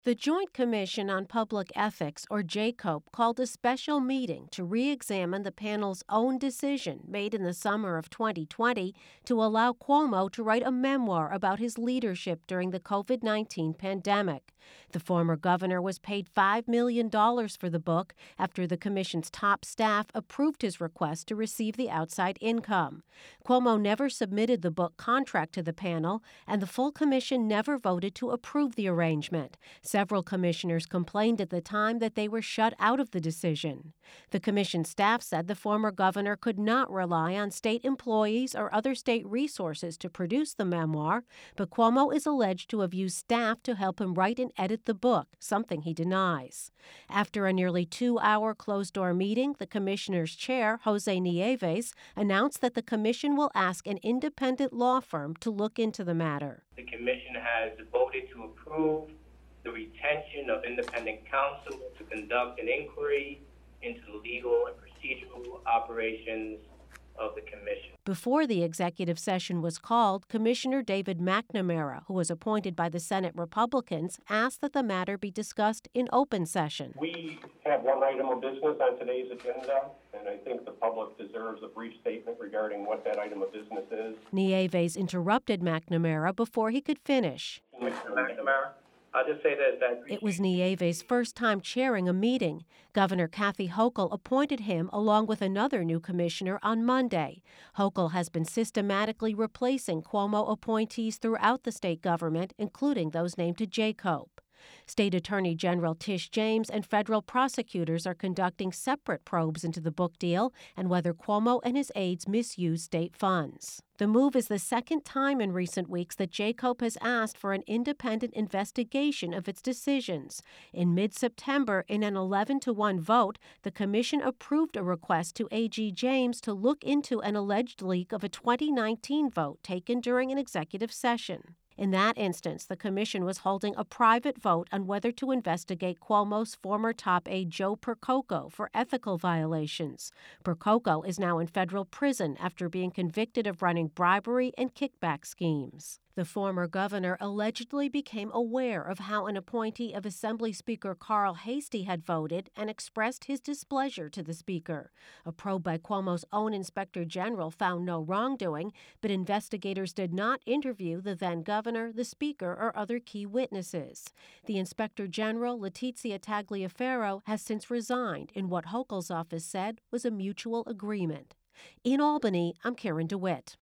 The Joint Commission on Public Ethics, or JCOPE, called a special meeting to re-examine the panel's own decision made in the summer of 2020 to allow Cuomo to write a memoir about his leadership during the COVID-19 pandemic. The former governor was paid $5 million for the book after the commission's top staff approved his request to receive the outside income. Cuomo never submitted the book contract to the panel, and the full commission never voted to approve the arrangement. Several commissioners complained at the time that they were shut out of the decision. The commission staff said the former governor could not rely on state employees or other state resources to produce the memoir, but Cuomo is alleged to have used staff to help him write and edit the book, something he denies. After a nearly 2-hour closed-door meeting, the commissioner's chair, Jose Nieves, announced that the commission will ask an independent law firm to look into the matter. The commission has voted to approve the retention of independent counsel to conduct an inquiry into the legal and procedural operations of the commission. Before the executive session was called, Commissioner David McNamara, who was appointed by the Senate Republicans, asked that the matter be discussed in open session. We have one item of business on today's agenda, and I think the public deserves a brief statement regarding what that item of business is. Nieves interrupted McNamara before he could finish. Mr. McNamara, I'll just say that It was Nieves' first time chairing a meeting. Governor Kathy Hochul appointed him along with another new commissioner on Monday. Hochul has been systematically replacing Cuomo appointees throughout the state government, including those named to JCOPE. State Attorney General Tish James and federal prosecutors are conducting separate probes into the book deal and whether Cuomo and his aides misused state funds. The move is the second time in recent weeks that JCOPE has asked for an independent investigation of its decisions. In mid-September, in an 11-1 vote, the commission approved a request to AG James to look into an alleged leak of a 2019 vote taken during an executive session. In that instance, the commission was holding a private vote on whether to investigate Cuomo's former top aide Joe Percoco for ethical violations. Percoco is now in federal prison after being convicted of running bribery and kickback schemes. The former governor allegedly became aware of how an appointee of Assembly Speaker Carl Heastie had voted and expressed his displeasure to the speaker. A probe by Cuomo's own inspector general found no wrongdoing, but investigators did not interview the then governor, the speaker, or other key witnesses. The inspector general, Letizia Tagliaferro, has since resigned in what Hochul's office said was a mutual agreement. In Albany, I'm Karen DeWitt.